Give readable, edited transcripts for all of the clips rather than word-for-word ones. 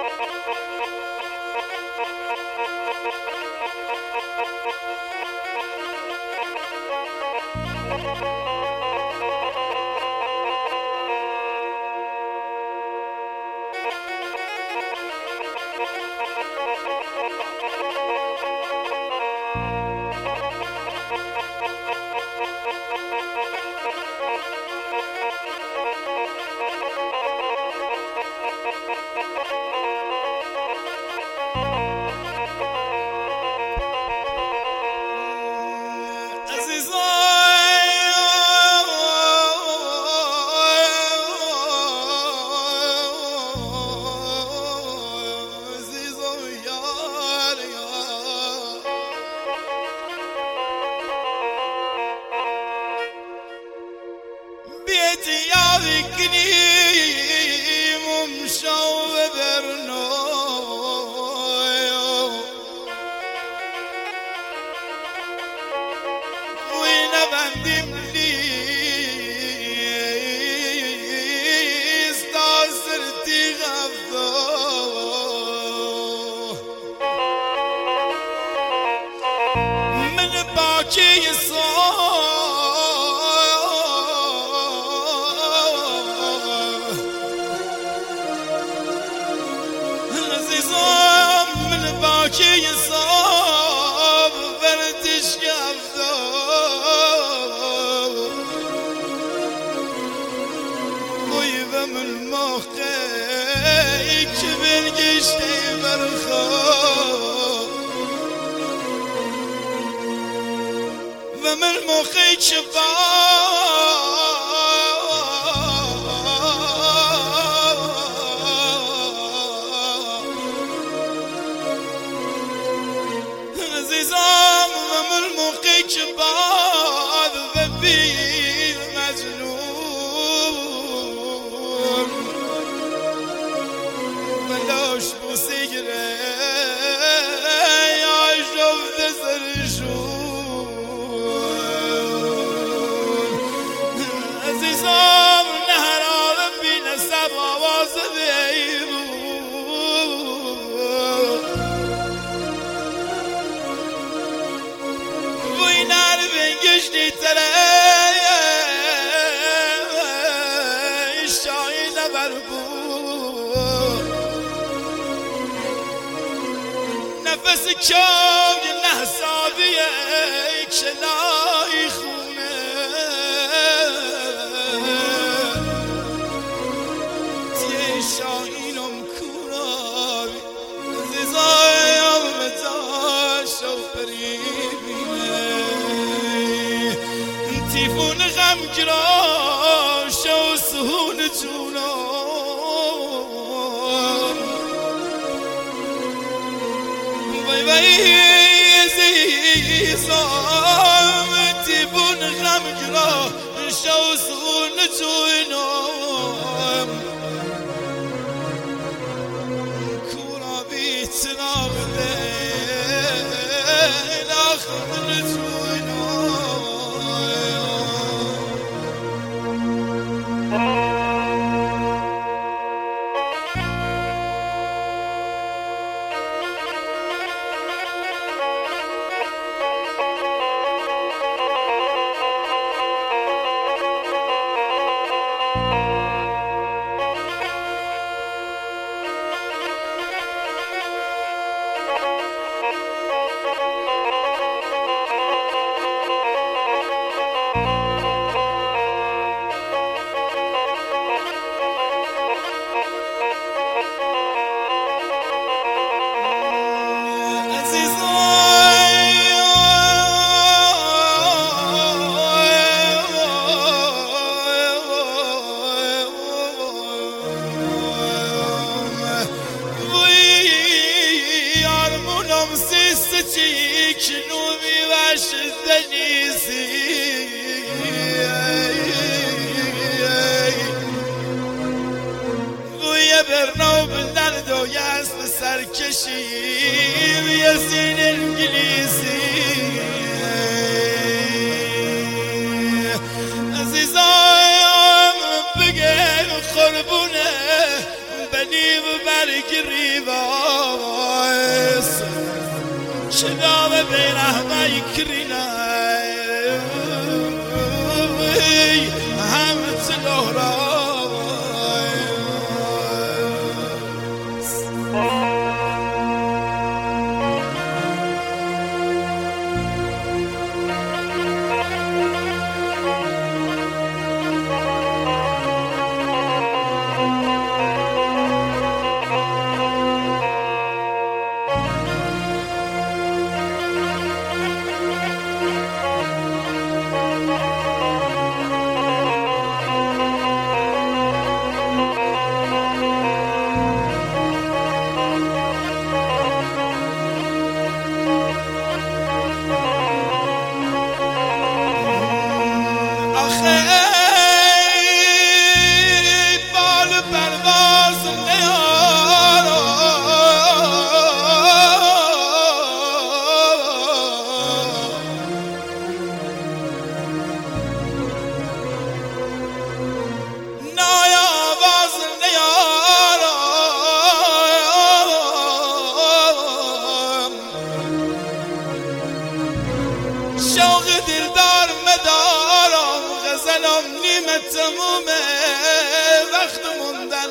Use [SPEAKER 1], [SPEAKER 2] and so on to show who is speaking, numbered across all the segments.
[SPEAKER 1] قربونه بني برگری واس شدام بین احمای کرینا هم تلورا شوق دلدار مدارم غزلم نیمه تمومه وقت موندن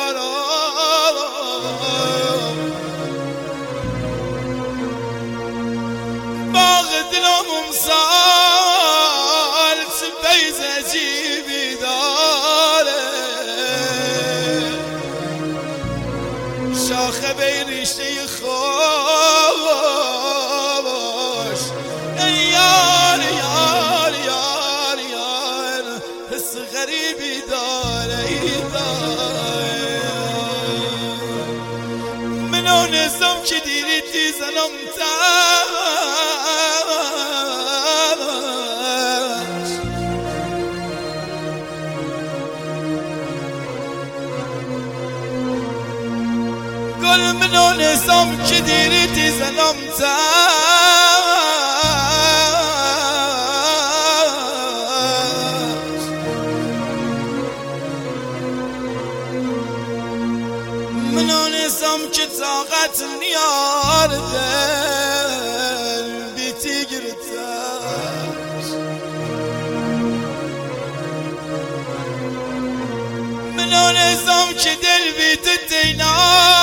[SPEAKER 1] یارم باغ دلم امسال سپیز عجیبی داره شاخه بی ریشه خوش یار یار یار یار حس غریبی داره منو نظام که دیری تیزنم تاش گل منو نظام که دیری تیزنم که طاقت نیارده بیتی گرتاش منو نظام که دل بیت دینا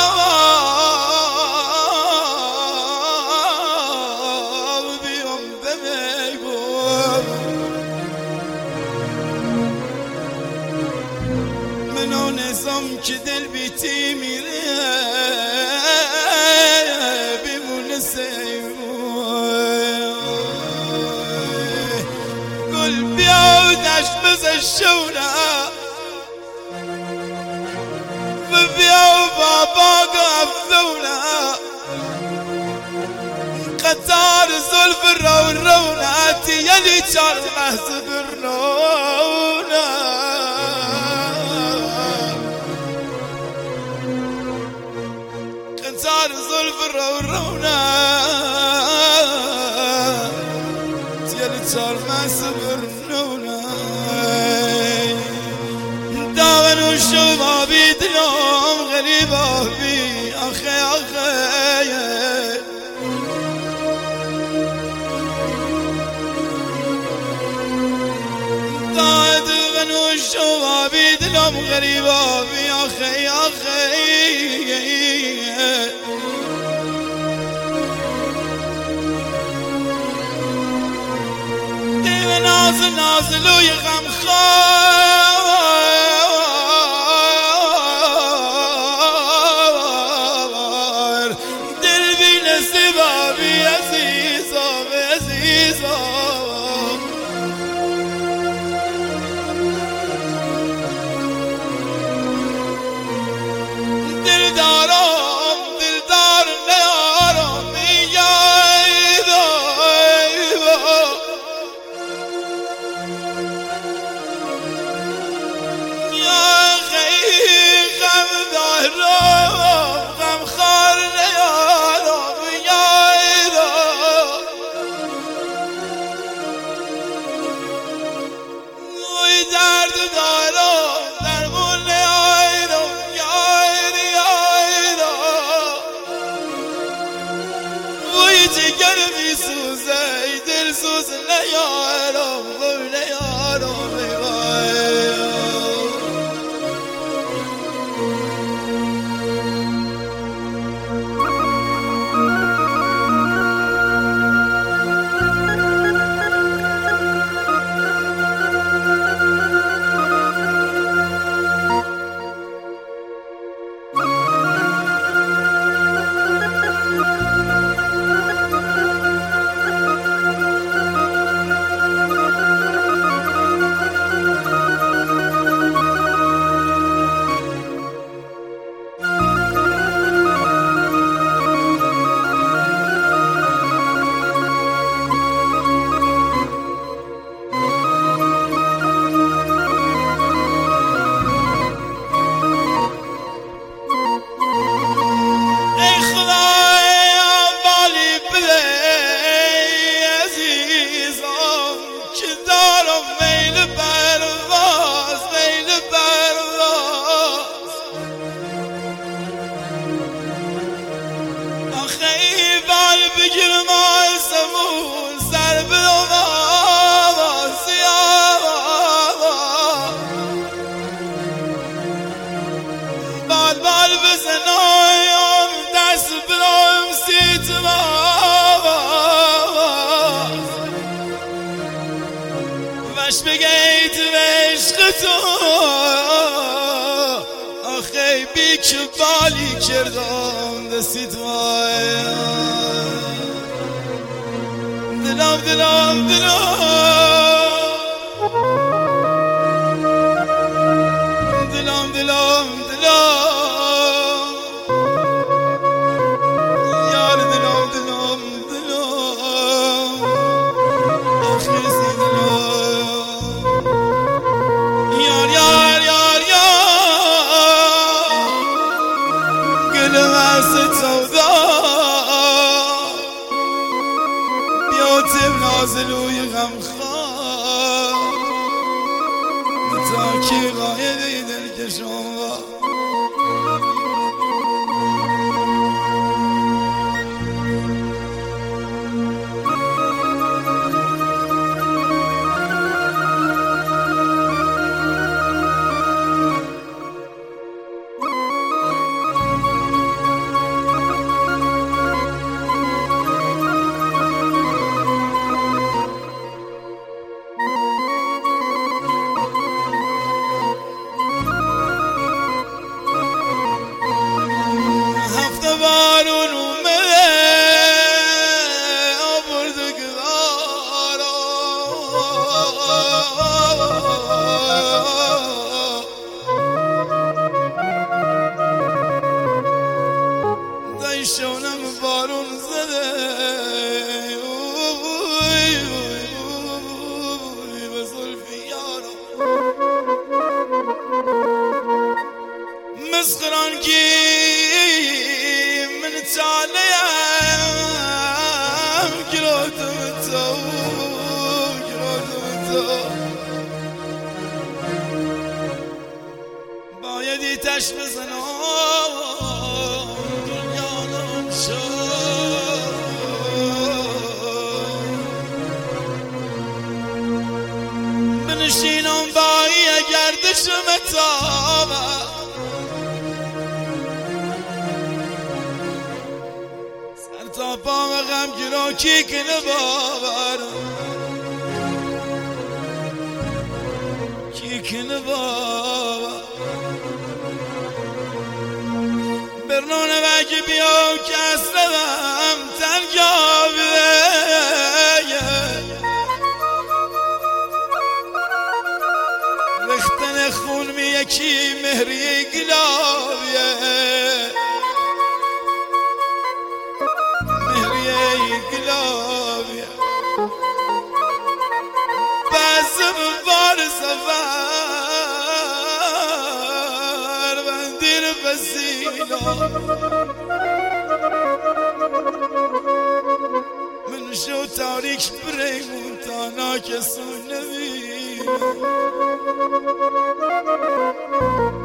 [SPEAKER 1] بیام بمیگم منو نظام که دل بیتی میره قل بیا دشت بزشونا بیا بابا قفونا قطار زلف روناتي يلي شار محسب الرونا قطار زلف روناتي يلي شار محسب الرونا داون وشبابي دلهم غريبة بي أخي أخي شبابي دلهم غريبة يا أخي يا أخي ديما نازل نازل ويغم خار دل بين سبابي عزيزة عزيزة یارم قول یارم بگیر ما سمون سر بلوما سیاما بال بال بزنایم دست بلایم سیتما وش بگیت و عشق تو آخی بی که بالی کردم دستیت دلم دلم دلم دلم دلم دلم یار دلم دلم دلم آخر سی دلم یار یار یار یار گلم از سودا نازلوی غم خواه تا که غایه دل کشم شونم بارون زده به زلفی یارم مسخران کی من تعالیم گرادم تو بایدی تش بزنم بنشینم بایی گردشم تابه سر تا پام غم گرا کی کنه باور کی کنه باور برنونه بگی بیام که اصلم تنگابه رختن خون می یکی مهری گلابیه مهری گلابیه بازم بار سفر بندیر بسیلا من شو تاریک بریمون تا ناکسون نبینم